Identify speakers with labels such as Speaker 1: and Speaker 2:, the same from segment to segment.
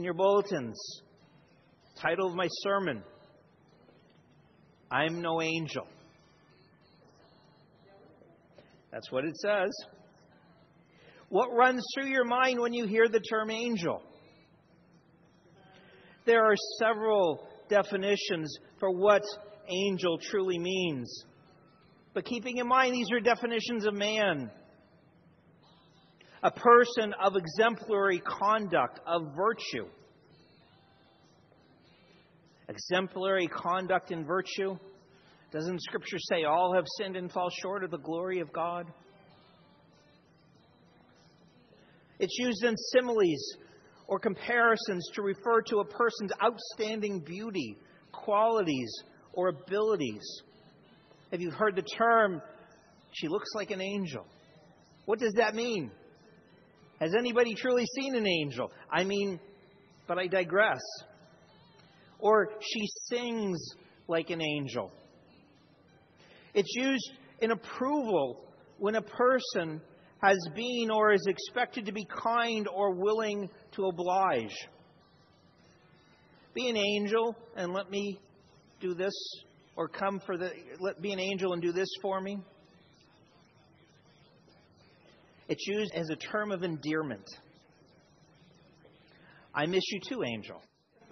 Speaker 1: in your bulletins. Title of my sermon, I'm no angel. That's what it says. What runs through your mind when you hear the term angel? There are several definitions for what angel truly means. But keeping in mind, these are definitions of man. A person of exemplary conduct, of virtue. Exemplary conduct and virtue. Doesn't Scripture say all have sinned and fall short of the glory of God? It's used in similes or comparisons to refer to a person's outstanding beauty, qualities, or abilities. Have you heard the term, she looks like an angel? What does that mean? Has anybody truly seen an angel? But I digress. Or she sings like an angel. It's used in approval when a person has been or is expected to be kind or willing to oblige. Be an angel and let me do this, or be an angel and do this for me. It's used as a term of endearment. I miss you too, angel.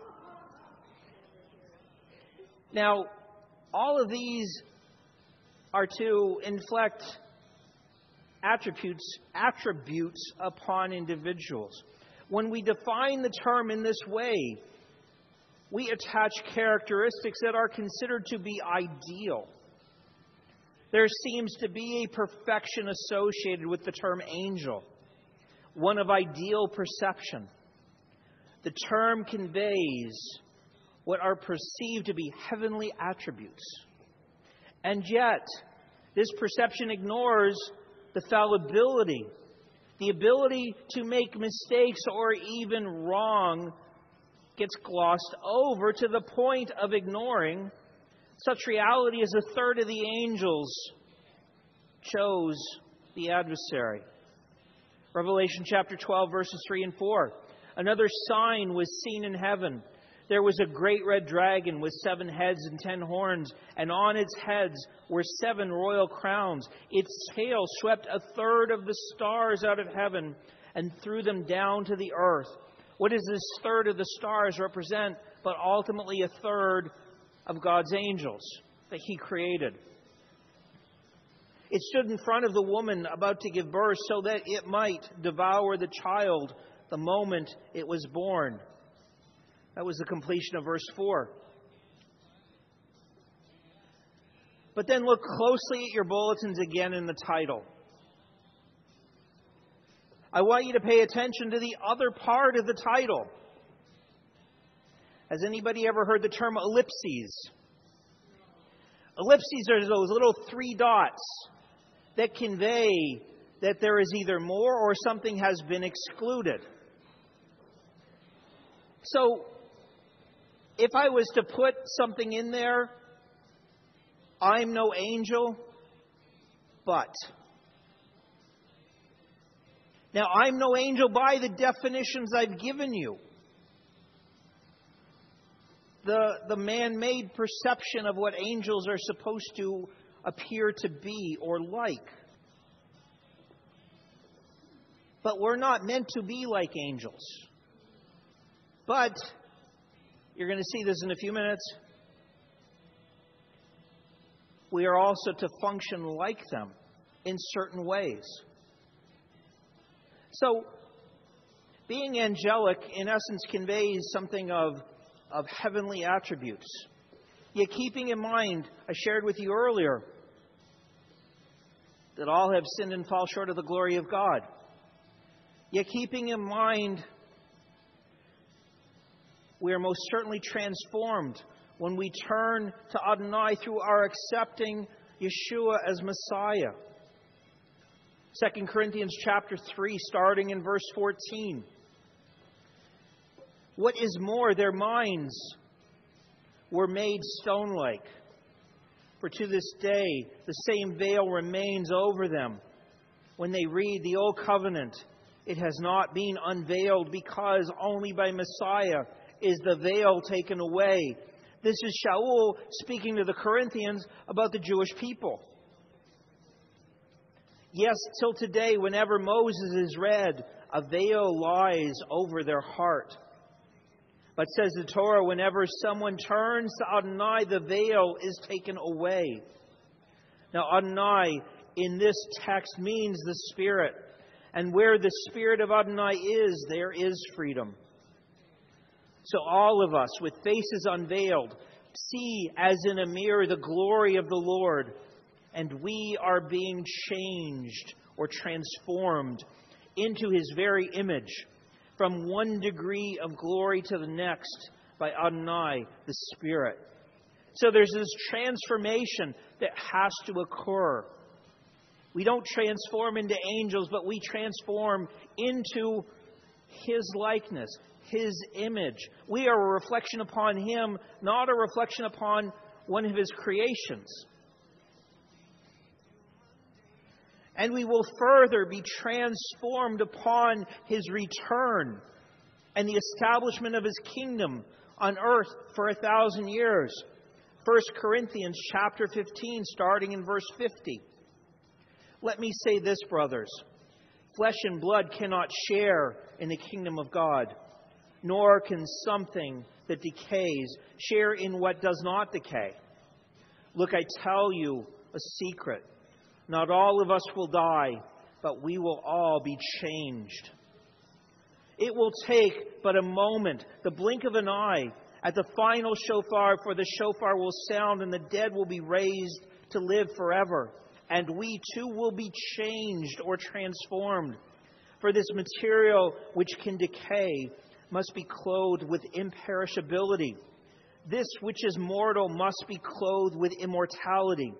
Speaker 1: Now, all of these are to inflect attributes upon individuals. When we define the term in this way, we attach characteristics that are considered to be ideal. There seems to be a perfection associated with the term angel, one of ideal perception. The term conveys what are perceived to be heavenly attributes. And yet, this perception ignores the fallibility, the ability to make mistakes or even wrong gets glossed over to the point of ignoring such reality as a third of the angels chose the adversary. Revelation chapter 12, verses 3 and 4. Another sign was seen in heaven. There was a great red dragon with 7 heads and 10 horns, and on its heads were 7 royal crowns. Its tail swept a third of the stars out of heaven and threw them down to the earth. What does this third of the stars represent, but ultimately a third of God's angels that He created? It stood in front of the woman about to give birth so that it might devour the child the moment it was born. That was the completion of verse 4. But then look closely at your bulletins again in the title. I want you to pay attention to the other part of the title. Has anybody ever heard the term ellipses? Ellipses are those little 3 dots that convey that there is either more or something has been excluded. So, if I was to put something in there, I'm no angel, but. Now, I'm no angel by the definitions I've given you. The man-made perception of what angels are supposed to appear to be or like. But we're not meant to be like angels. But, you're going to see this in a few minutes, we are also to function like them in certain ways. So, being angelic, in essence, conveys something of heavenly attributes. Yet keeping in mind, I shared with you earlier, that all have sinned and fall short of the glory of God. Yet keeping in mind, we are most certainly transformed when we turn to Adonai through our accepting Yeshua as Messiah. 2 Corinthians chapter 3, starting in verse 14. What is more, their minds were made stone-like. For to this day, the same veil remains over them. When they read the Old Covenant, It has not been unveiled, because only by Messiah is the veil taken away. This is Shaul speaking to the Corinthians about the Jewish people. Yes, till today, whenever Moses is read, a veil lies over their heart. But says the Torah, whenever someone turns to Adonai, the veil is taken away. Now, Adonai in this text means the Spirit. And where the Spirit of Adonai is, there is freedom. So all of us, with faces unveiled, see as in a mirror the glory of the Lord. And we are being changed or transformed into His very image, from one degree of glory to the next, by Adonai, the Spirit. So there's this transformation that has to occur. We don't transform into angels, but we transform into His likeness, His image. We are a reflection upon Him, not a reflection upon one of His creations. And we will further be transformed upon His return and the establishment of His kingdom on earth for 1,000 years. 1 Corinthians chapter 15, starting in verse 50. Let me say this, brothers. Flesh and blood cannot share in the kingdom of God, nor can something that decays share in what does not decay. Look, I tell you a secret. Not all of us will die, but we will all be changed. It will take but a moment, the blink of an eye, at the final shofar, for the shofar will sound and the dead will be raised to live forever. And we too will be changed or transformed. For this material which can decay must be clothed with imperishability. This which is mortal must be clothed with immortality.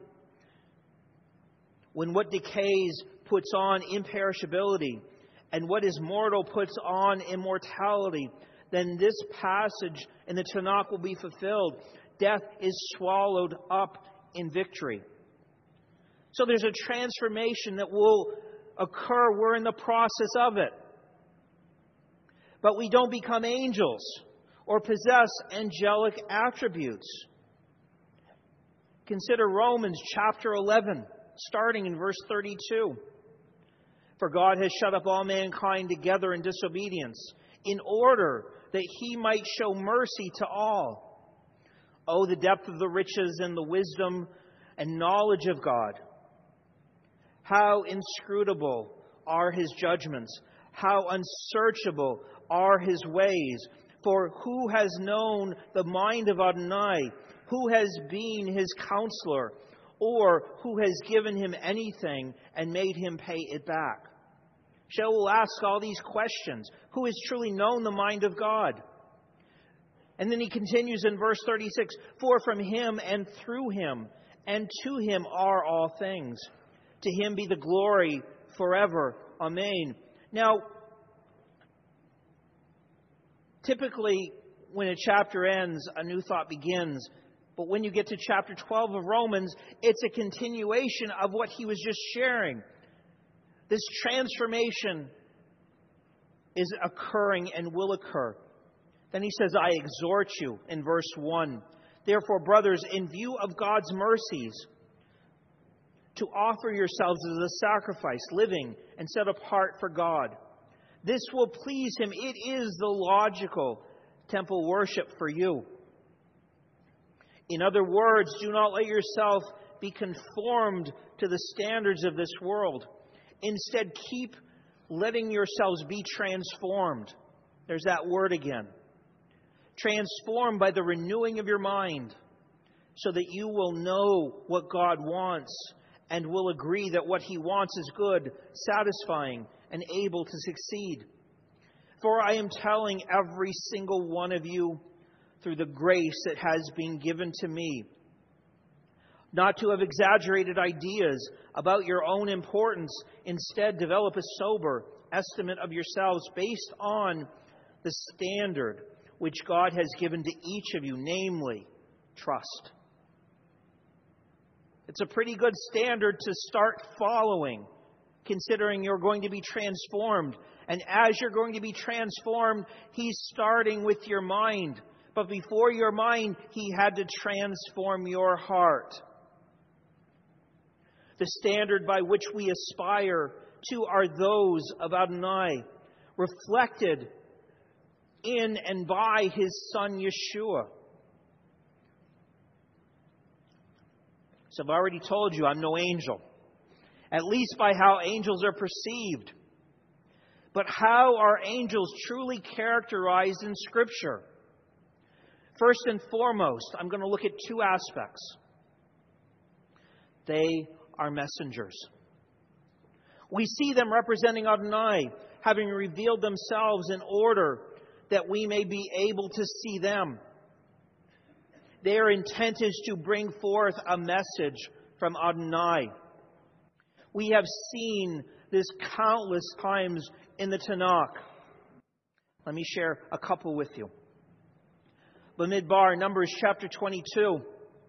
Speaker 1: When what decays puts on imperishability, and what is mortal puts on immortality, then this passage in the Tanakh will be fulfilled. Death is swallowed up in victory. So there's a transformation that will occur. We're in the process of it. But we don't become angels or possess angelic attributes. Consider Romans chapter 11, starting in verse 32. For God has shut up all mankind together in disobedience, in order that He might show mercy to all. Oh, the depth of the riches and the wisdom and knowledge of God! How inscrutable are His judgments! How unsearchable are His ways! For who has known the mind of Adonai? Who has been His counselor? Or who has given Him anything and made Him pay it back? Shaul will ask all these questions. Who has truly known the mind of God? And then he continues in verse 36, for from Him and through Him and to Him are all things. To Him be the glory forever. Amen. Now, typically when a chapter ends, a new thought begins. But when you get to chapter 12 of Romans, it's a continuation of what he was just sharing. This transformation is occurring and will occur. Then he says, I exhort you in verse 1. Therefore, brothers, in view of God's mercies, to offer yourselves as a sacrifice, living and set apart for God. This will please Him. It is the logical temple worship for you. In other words, do not let yourself be conformed to the standards of this world. Instead, keep letting yourselves be transformed. There's that word again. Transformed by the renewing of your mind, so that you will know what God wants and will agree that what He wants is good, satisfying, and able to succeed. For I am telling every single one of you, through the grace that has been given to me, not to have exaggerated ideas about your own importance. Instead, develop a sober estimate of yourselves based on the standard which God has given to each of you, namely, trust. It's a pretty good standard to start following, considering you're going to be transformed And as you're going to be transformed, He's starting with your mind. But before your mind, He had to transform your heart. The standard by which we aspire to are those of Adonai, reflected in and by His Son Yeshua. So I've already told you I'm no angel, at least by how angels are perceived. But how are angels truly characterized in Scripture? First and foremost, I'm going to look at two aspects. They are messengers. We see them representing Adonai, having revealed themselves in order that we may be able to see them. Their intent is to bring forth a message from Adonai. We have seen this countless times in the Tanakh. Let me share a couple with you. Bamidbar, Numbers chapter 22.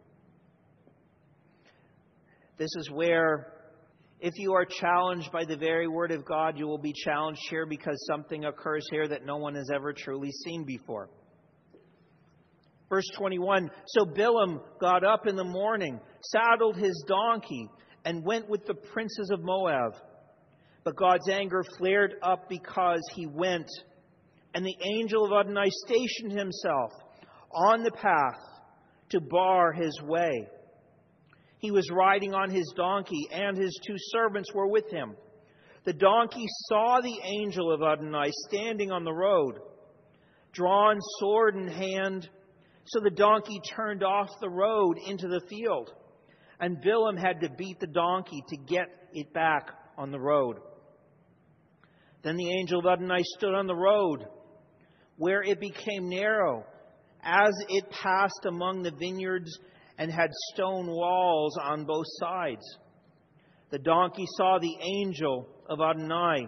Speaker 1: This is where, if you are challenged by the very word of God, you will be challenged here because something occurs here that no one has ever truly seen before. Verse 21, so Bilam got up in the morning, saddled his donkey, and went with the princes of Moab. But God's anger flared up because he went, and the angel of Adonai stationed himself on the path to bar his way. He was riding on his donkey, and his two servants were with him. The donkey saw the angel of Adonai standing on the road, drawn sword in hand. So the donkey turned off the road into the field, and Bilam had to beat the donkey to get it back on the road. Then the angel of Adonai stood on the road, where it became narrow, as it passed among the vineyards and had stone walls on both sides. The donkey saw the angel of Adonai.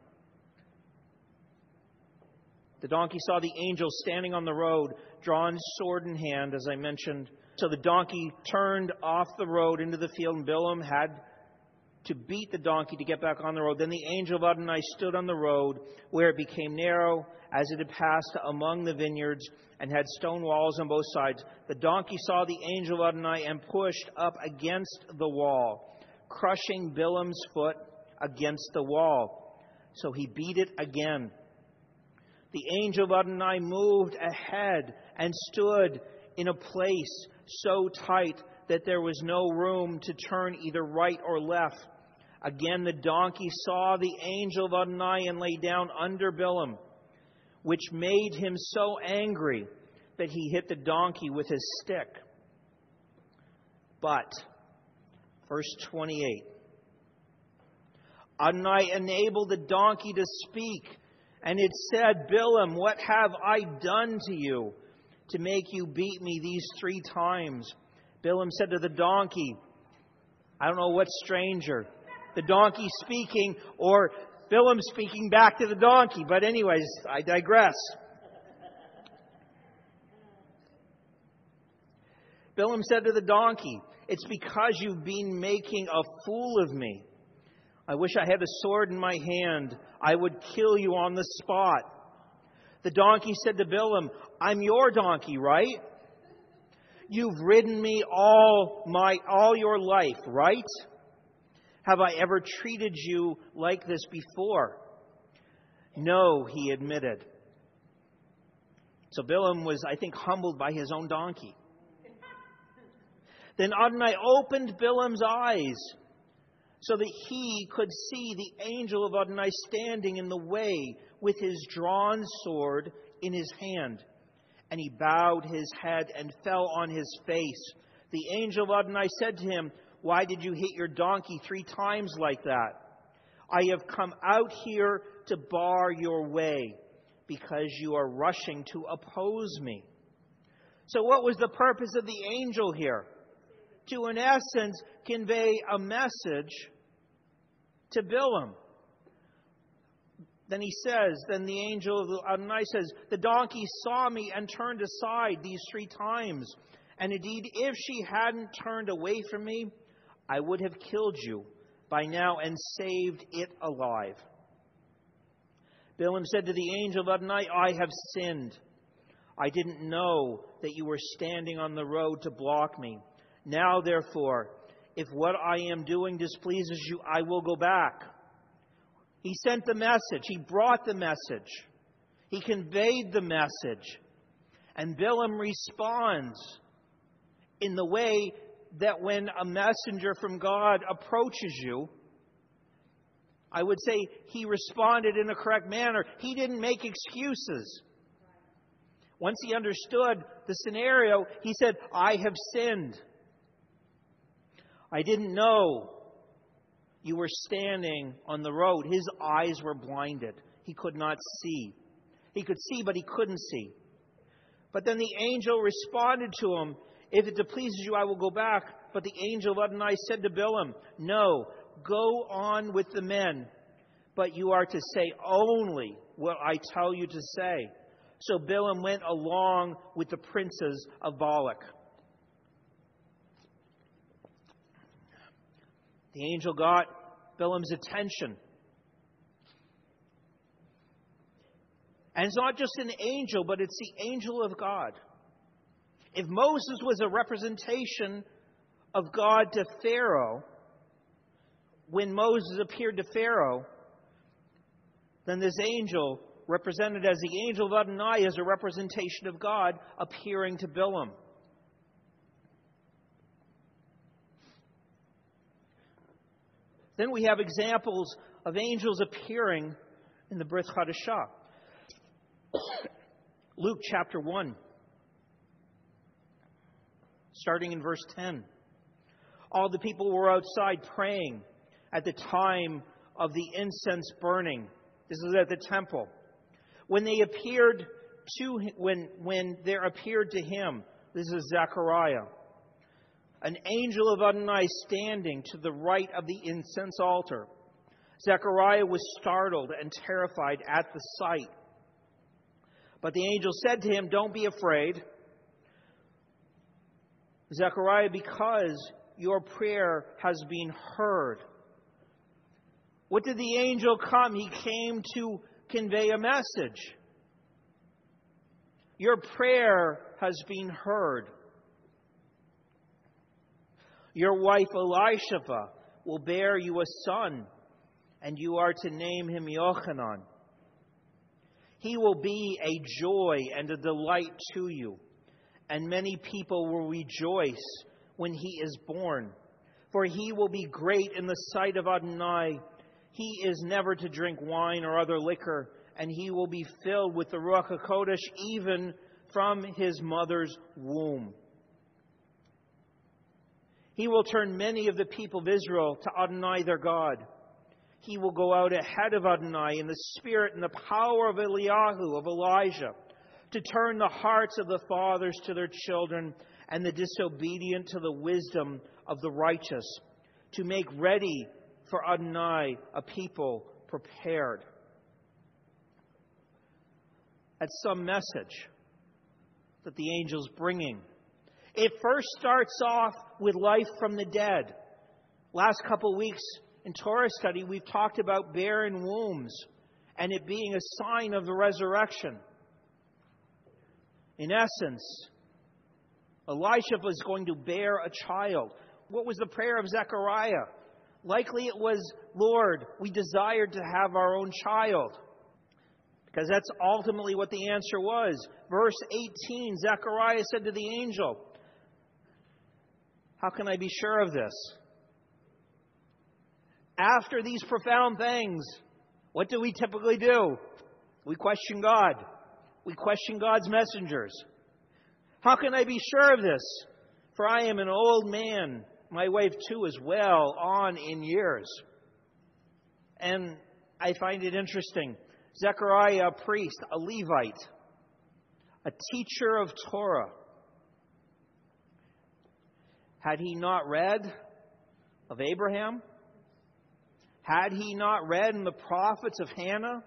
Speaker 1: The donkey saw the angel standing on the road, drawn sword in hand, as I mentioned. So the donkey turned off the road into the field, and Bilam had to beat the donkey to get back on the road. Then the angel of Adonai stood on the road, where it became narrow, as it had passed among the vineyards, and had stone walls on both sides. The donkey saw the angel of Adonai and pushed up against the wall, crushing Bilam's foot against the wall. So he beat it again. The angel of Adonai moved ahead and stood in a place so tight that there was no room to turn either right or left. Again, the donkey saw the angel of Adonai and lay down under Bilam, which made him so angry that he hit the donkey with his stick. But, verse 28, Adonai enabled the donkey to speak, and it said, Bilam, what have I done to you to make you beat me these 3 times? Bilam said to the donkey, I don't know what's stranger, the donkey speaking or Bilam speaking back to the donkey. But anyways, I digress. Bilam said to the donkey, it's because you've been making a fool of me. I wish I had a sword in my hand. I would kill you on the spot. The donkey said to Bilam, I'm your donkey, right? You've ridden me all your life, right? Have I ever treated you like this before? No, he admitted. So Bilam was, I think, humbled by his own donkey. Then Adonai opened Bilam's eyes so that he could see the angel of Adonai standing in the way with his drawn sword in his hand. And he bowed his head and fell on his face. The angel of Adonai said to him, why did you hit your donkey 3 times like that? I have come out here to bar your way because you are rushing to oppose me. So what was the purpose of the angel here? To, in essence, convey a message to Bilam. Then the angel of Adonai says, the donkey saw me and turned aside these 3 times. And indeed, if she hadn't turned away from me, I would have killed you by now and saved it alive. Balaam said to the angel of Adonai, I have sinned. I didn't know that you were standing on the road to block me. Now, therefore, if what I am doing displeases you, I will go back. He sent the message. He brought the message. He conveyed the message. And Balaam responds in the way that when a messenger from God approaches you, I would say he responded in a correct manner. He didn't make excuses. Once he understood the scenario, he said, I have sinned. I didn't know you were standing on the road. His eyes were blinded. He could not see. He could see, but he couldn't see. But then the angel responded to him, if it displeases you, I will go back. But the angel of Adonai said to Balaam, no, go on with the men, but you are to say only what I tell you to say. So Balaam went along with the princes of Balak. The angel got Balaam's attention. And it's not just an angel, but it's the angel of God. If Moses was a representation of God to Pharaoh, when Moses appeared to Pharaoh, then this angel, represented as the angel of Adonai, is a representation of God appearing to Balaam. Then we have examples of angels appearing in the Brit Chadashah. Luke chapter 1, starting in verse 10. All the people were outside praying at the time of the incense burning. This is at the temple. When there appeared to him, this is Zechariah, an angel of Adonai standing to the right of the incense altar. Zechariah was startled and terrified at the sight. But the angel said to him, don't be afraid, Zechariah, because your prayer has been heard. What did the angel come? He came to convey a message. Your prayer has been heard. Your wife Elisheva will bear you a son, and you are to name him Yochanan. He will be a joy and a delight to you, and many people will rejoice when he is born. For he will be great in the sight of Adonai. He is never to drink wine or other liquor, and he will be filled with the Ruach HaKodesh even from his mother's womb. He will turn many of the people of Israel to Adonai their God. He will go out ahead of Adonai in the spirit and the power of Eliyahu, of Elijah, to turn the hearts of the fathers to their children and the disobedient to the wisdom of the righteous, to make ready for Adonai a people prepared. That's some message that the angel's bringing. It first starts off with life from the dead. Last couple of weeks in Torah study, we've talked about barren wombs and it being a sign of the resurrection. In essence, Elisha was going to bear a child. What was the prayer of Zechariah? Likely it was, Lord, we desired to have our own child. Because that's ultimately what the answer was. Verse 18, Zechariah said to the angel, how can I be sure of this? After these profound things, what do we typically do? We question God. We question God's messengers. How can I be sure of this? For I am an old man. My wife too is well on in years. And I find it interesting. Zechariah, a priest, a Levite, a teacher of Torah. Had he not read of Abraham? Had he not read in the prophets of Hannah?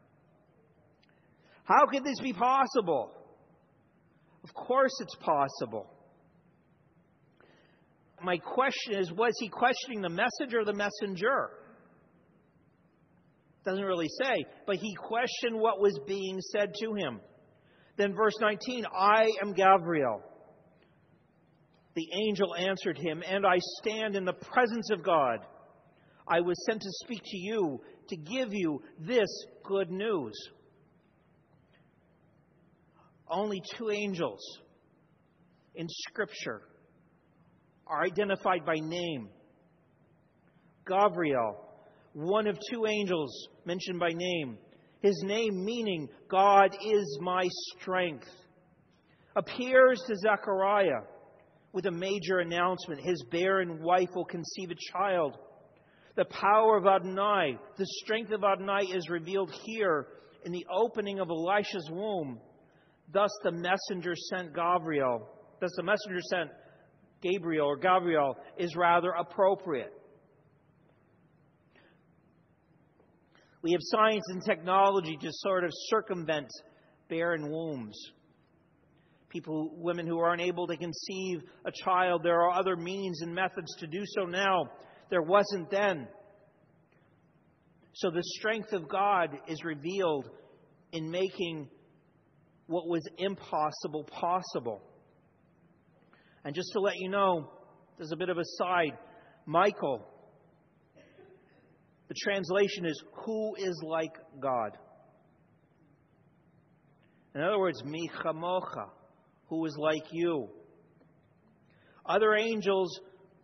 Speaker 1: How could this be possible? Of course it's possible. My question is, was he questioning the message or the messenger? Doesn't really say, but he questioned what was being said to him. Then verse 19, I am Gabriel. The angel answered him, and I stand in the presence of God. I was sent to speak to you, to give you this good news. Only two angels in Scripture are identified by name. Gabriel, one of two angels mentioned by name. His name meaning, God is my strength. Appears to Zechariah with a major announcement. His barren wife will conceive a child. The power of Adonai, the strength of Adonai is revealed here in the opening of Elisha's womb. Thus the messenger sent Gabriel. Thus the messenger sent Gabriel or Gabriel is rather appropriate. We have science and technology to sort of circumvent barren wombs. Women who are unable to conceive a child, there are other means and methods to do so now. There wasn't then. So the strength of God is revealed in making what was impossible possible. And just to let you know, there's a bit of a side. Michael, the translation is, who is like God? In other words, mi chamocha, who is like you. Other angels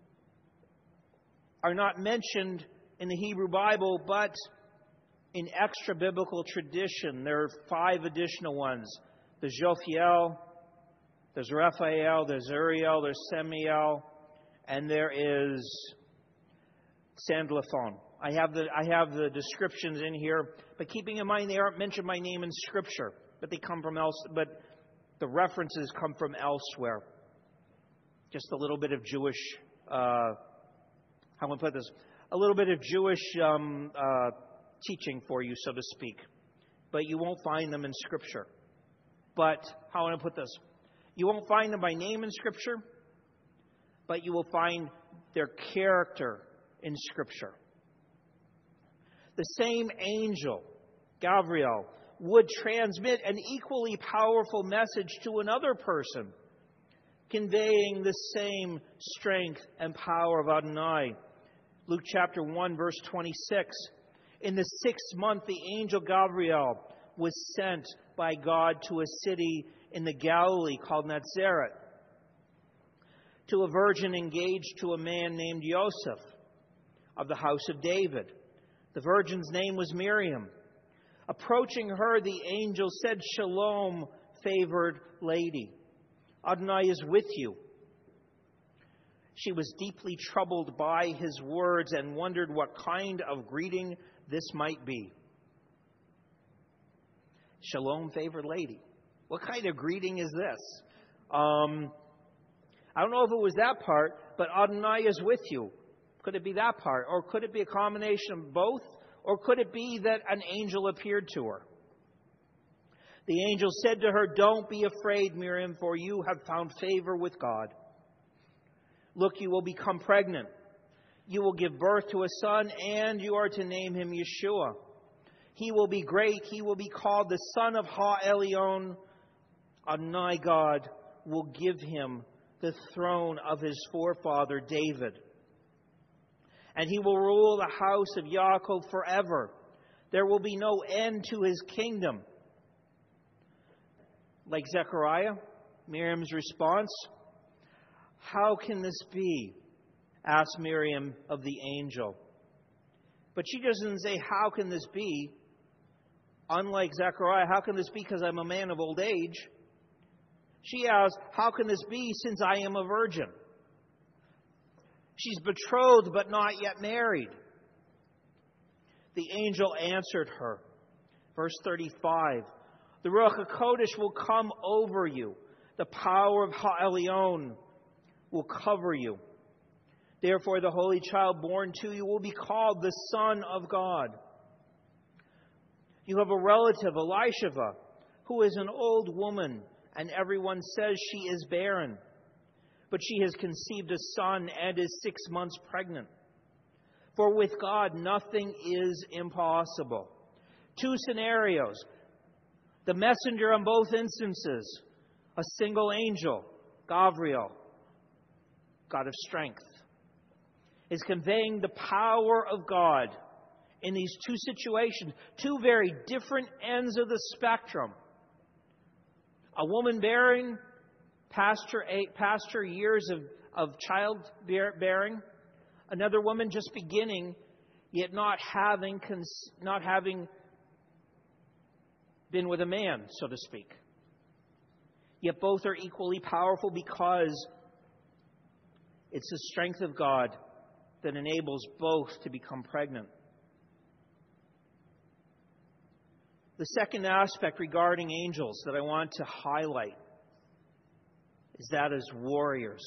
Speaker 1: are not mentioned in the Hebrew Bible, but in extra-biblical tradition, there are 5 additional ones. There's Jophiel, there's Raphael, there's Uriel, there's Semiel, and there is Sandalphon. I have the descriptions in here, but keeping in mind they aren't mentioned by name in Scripture, but they come from but the references come from elsewhere. Just a little bit of Jewish, how am I going to put this? A little bit of Jewish teaching for you, so to speak. But you won't find them in Scripture. But, how am I going to put this? You won't find them by name in Scripture, but you will find their character in Scripture. The same angel, Gabriel, would transmit an equally powerful message to another person, conveying the same strength and power of Adonai. Luke chapter 1, verse 26. In the 6th month, the angel Gabriel was sent by God to a city in the Galilee called Nazareth, to a virgin engaged to a man named Joseph of the house of David. The virgin's name was Miriam. Approaching her, the angel said, Shalom, favored lady. Adonai is with you. She was deeply troubled by his words and wondered what kind of greeting this might be. Shalom, favored lady. What kind of greeting is this? I don't know if it was that part, but Adonai is with you. Could it be that part? Or could it be a combination of both? Or could it be that an angel appeared to her? The angel said to her, Don't be afraid, Miriam, for you have found favor with God. Look, you will become pregnant. You will give birth to a son, and you are to name him Yeshua. He will be great. He will be called the Son of Ha-Elyon. Adonai God will give him the throne of his forefather David. And he will rule the house of Yaakov forever. There will be no end to his kingdom. Like Zechariah, Miriam's response, How can this be? Asked Miriam of the angel. But she doesn't say, How can this be? Unlike Zechariah, how can this be because I'm a man of old age? She asks, How can this be since I am a virgin? She's betrothed but not yet married. The angel answered her. Verse 35. The Ruach HaKodesh will come over you. The power of Ha-Elyon will cover you. Therefore the holy child born to you will be called the Son of God. You have a relative, Elisheva, who is an old woman, and everyone says she is barren. But she has conceived a son and is 6 months pregnant. For with God, nothing is impossible. Two scenarios. The messenger on both instances, a single angel, Gabriel, God of strength, is conveying the power of God in these two situations, two very different ends of the spectrum. A woman bearing past her years of childbearing, another woman just beginning, yet not having been with a man, so to speak. Yet both are equally powerful because it's the strength of God that enables both to become pregnant. The second aspect regarding angels that I want to highlight is that as warriors.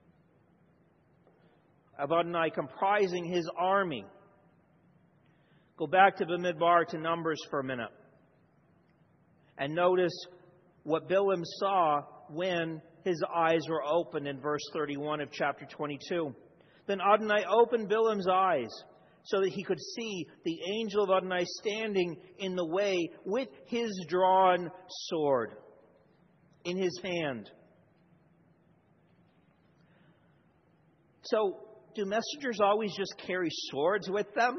Speaker 1: Adonai comprising his army. Go back to Bamidbar, to Numbers for a minute. And notice what Bilam saw when his eyes were opened in verse 31 of chapter 22. Then Adonai opened Bilam's eyes so that he could see the angel of Adonai standing in the way with his drawn sword in his hand. So, do messengers always just carry swords with them?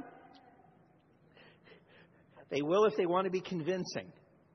Speaker 1: They will if they want to be convincing.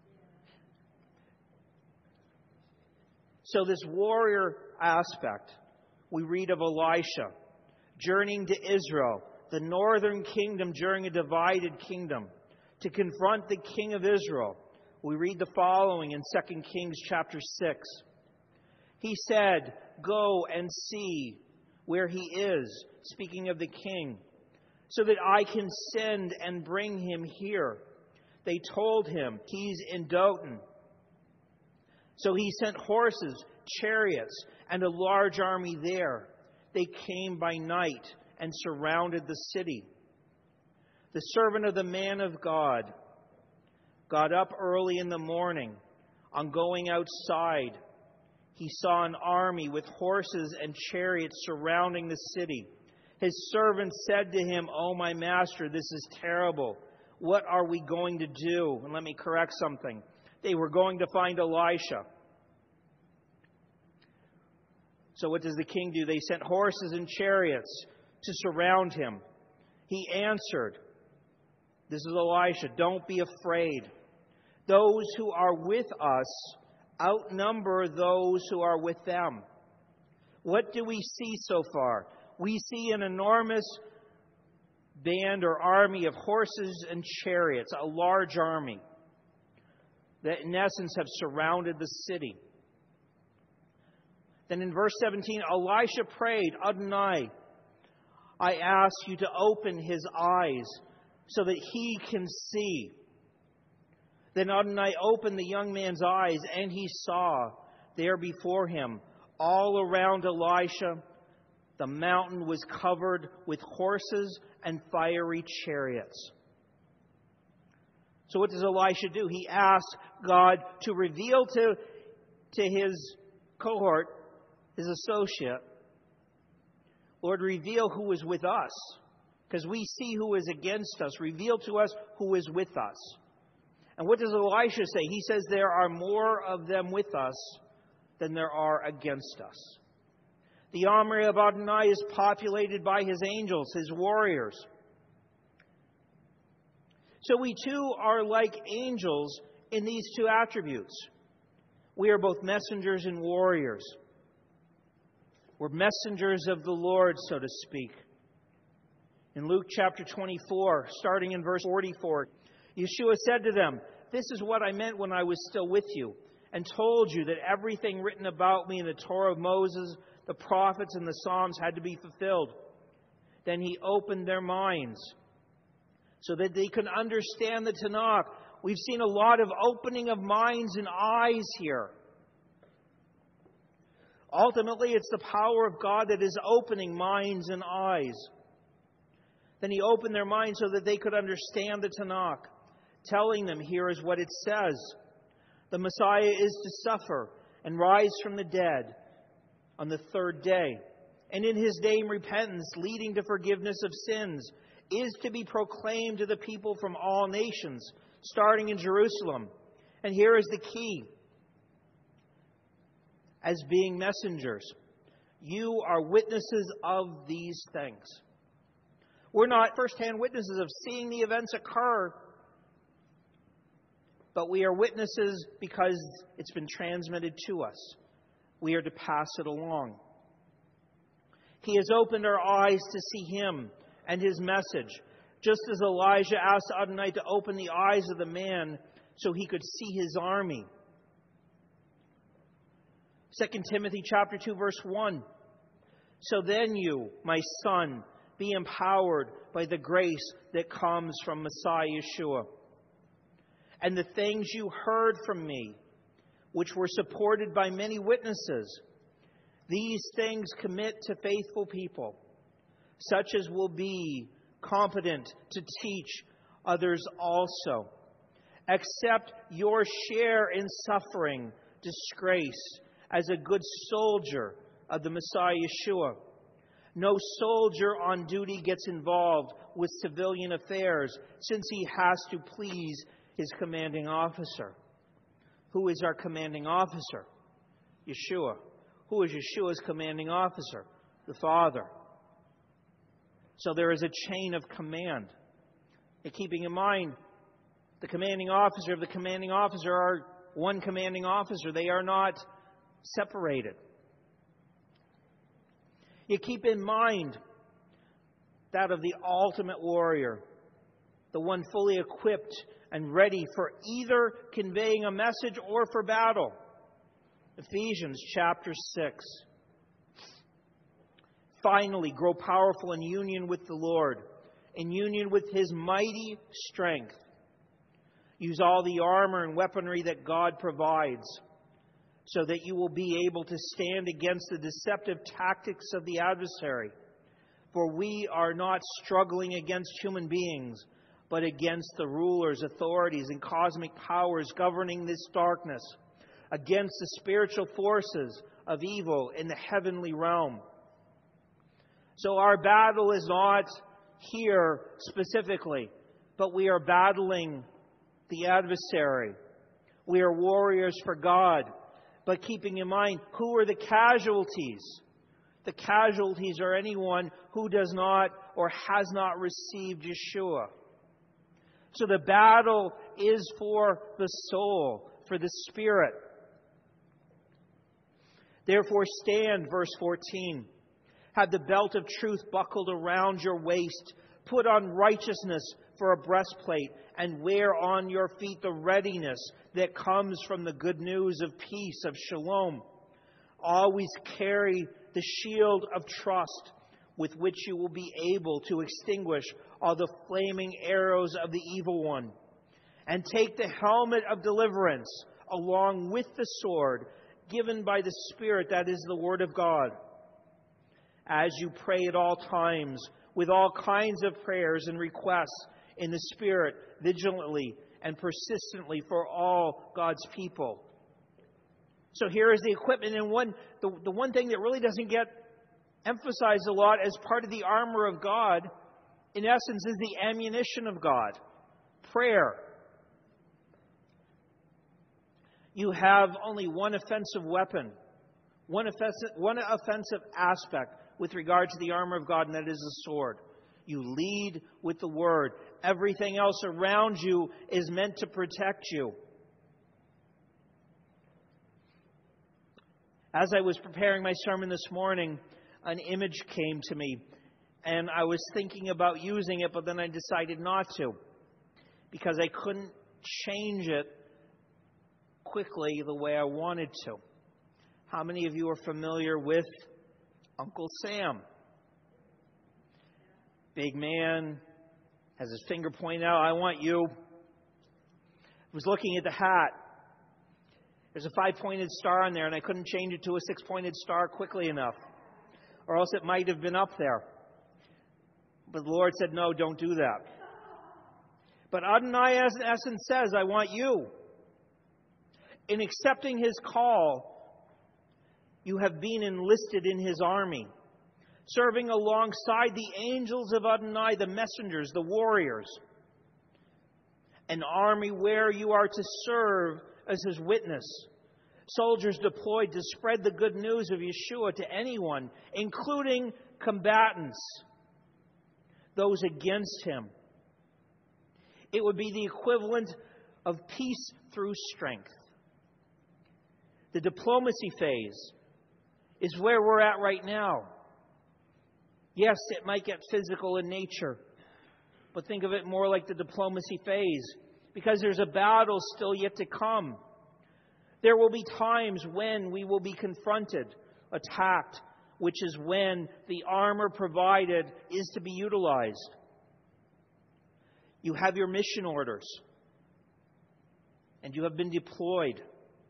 Speaker 1: So this warrior aspect, we read of Elisha journeying to Israel, the northern kingdom during a divided kingdom, to confront the king of Israel. We read the following in 2 Kings chapter 6. He said, "Go and see where he is," speaking of the king, "so that I can send and bring him here." They told him, "He's in Dothan." So he sent horses, chariots, and a large army there. They came by night and surrounded the city. The servant of the man of God got up early in the morning. On going outside, he saw an army with horses and chariots surrounding the city. His servant said to him, "Oh, my master, this is terrible. What are we going to do?" And let me correct something. They were going to find Elisha. So what does the king do? They sent horses and chariots to surround him. He answered, this is Elisha, "Don't be afraid. Those who are with us outnumber those who are with them." What do we see so far? We see an enormous band or army of horses and chariots, a large army that in essence have surrounded the city. Then in verse 17, Elisha prayed, "Adonai, I ask you to open his eyes so that he can see." Then Adonai opened the young man's eyes, and he saw there before him, all around Elisha, the mountain was covered with horses and fiery chariots. So what does Elisha do? He asks God to reveal to his cohort, his associate, "Lord, reveal who is with us, because we see who is against us. Reveal to us who is with us." And what does Elisha say? He says, "There are more of them with us than there are against us." The army of Adonai is populated by his angels, his warriors. So we too are like angels in these two attributes. We are both messengers and warriors. We're messengers of the Lord, so to speak. In Luke chapter 24, starting in verse 44, Yeshua said to them, "This is what I meant when I was still with you, and told you that everything written about me in the Torah of Moses, the prophets, and the Psalms had to be fulfilled." Then he opened their minds so that they could understand the Tanakh. We've seen a lot of opening of minds and eyes here. Ultimately, it's the power of God that is opening minds and eyes. Then he opened their minds so that they could understand the Tanakh, telling them, here is what it says. The Messiah is to suffer and rise from the dead on the third day, and in his name repentance leading to forgiveness of sins is to be proclaimed to the people from all nations, starting in Jerusalem. And here is the key. As being messengers, you are witnesses of these things. We're not first-hand witnesses of seeing the events occur, but we are witnesses because it's been transmitted to us. We are to pass it along. He has opened our eyes to see him and his message, just as Elijah asked Adonai to open the eyes of the man so he could see his army. 2 Timothy chapter 2, verse 1. So then you, my son, be empowered by the grace that comes from Messiah Yeshua. And the things you heard from me, which were supported by many witnesses, these things commit to faithful people, such as will be competent to teach others also. Accept your share in suffering, disgrace, as a good soldier of the Messiah Yeshua. No soldier on duty gets involved with civilian affairs, since he has to please his commanding officer. Who is our commanding officer? Yeshua. Who is Yeshua's commanding officer? The Father. So there is a chain of command. And keeping in mind, the commanding officer of the commanding officer are one commanding officer. They are not separated. You keep in mind that of the ultimate warrior, the one fully equipped and ready for either conveying a message or for battle. Ephesians chapter 6. Finally, grow powerful in union with the Lord, in union with his mighty strength. Use all the armor and weaponry that God provides, so that you will be able to stand against the deceptive tactics of the adversary. For we are not struggling against human beings, but against the rulers, authorities, and cosmic powers governing this darkness, against the spiritual forces of evil in the heavenly realm. So our battle is not here specifically, but we are battling the adversary. We are warriors for God. But keeping in mind, who are the casualties? The casualties are anyone who does not or has not received Yeshua. So the battle is for the soul, for the spirit. Therefore stand, verse 14. Have the belt of truth buckled around your waist. Put on righteousness for a breastplate, and wear on your feet the readiness that comes from the good news of peace, of shalom. Always carry the shield of trust, with which you will be able to extinguish all the flaming arrows of the evil one. And take the helmet of deliverance along with the sword given by the Spirit, that is the Word of God. As you pray at all times, with all kinds of prayers and requests in the Spirit, vigilantly and persistently for all God's people. So here is the equipment, and the one thing that really doesn't get emphasized a lot as part of the armor of God, in essence, is the ammunition of God. Prayer. You have only one offensive weapon, one offensive aspect with regard to the armor of God, and that is the sword. You lead with the Word. Everything else around you is meant to protect you. As I was preparing my sermon this morning, an image came to me, and I was thinking about using it, but then I decided not to, because I couldn't change it quickly the way I wanted to. How many of you are familiar with Uncle Sam? Big man, has his finger pointed out, I want you. I was looking at the hat. There's a 5-pointed star on there, and I couldn't change it to a 6-pointed star quickly enough, or else it might have been up there. But the Lord said, no, don't do that. But Adonai, in essence, says, I want you. In accepting His call, you have been enlisted in His army. serving alongside the angels of Adonai, the messengers, the warriors. An army where you are to serve as His witness. Soldiers deployed to spread the good news of Yeshua to anyone, including combatants, those against Him. It would be the equivalent of peace through strength. The diplomacy phase is where we're at right now. Yes, it might get physical in nature, but think of it more like the diplomacy phase, because there's a battle still yet to come. There will be times when we will be confronted, attacked, which is when the armor provided is to be utilized. You have your mission orders, and you have been deployed.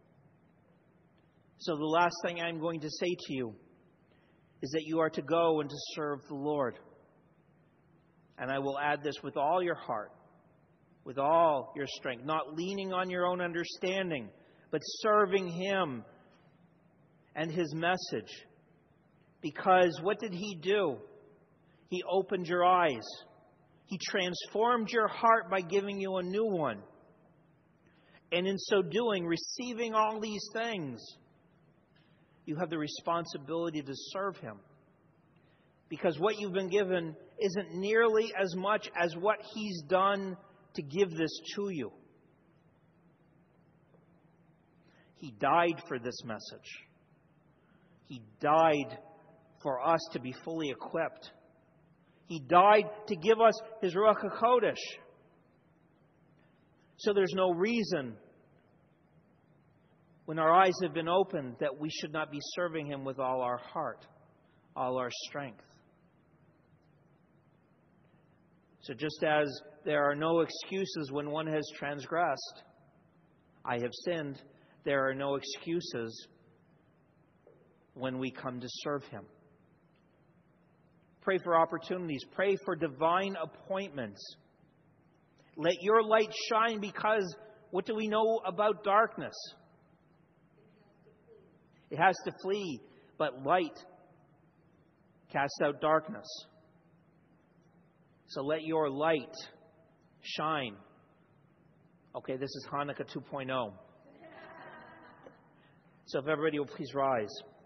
Speaker 1: So the last thing I'm going to say to you is that you are to go and to serve the Lord. And I will add this: with all your heart, with all your strength, not leaning on your own understanding, but serving Him and His message. Because what did He do? He opened your eyes. He transformed your heart by giving you a new one. And in so doing, receiving all these things, you have the responsibility to serve Him. Because what you've been given isn't nearly as much as what He's done to give this to you. He died for this message. He died for us to be fully equipped. He died to give us His Ruach HaKodesh. So there's no reason, when our eyes have been opened, that we should not be serving Him with all our heart, all our strength. So just as there are no excuses when one has transgressed, I have sinned, there are no excuses when we come to serve Him. Pray for opportunities. Pray for divine appointments. Let your light shine, because what do we know about darkness? It has to flee, but light casts out darkness. So let your light shine. Okay, this is Hanukkah 2.0. So if everybody will please rise.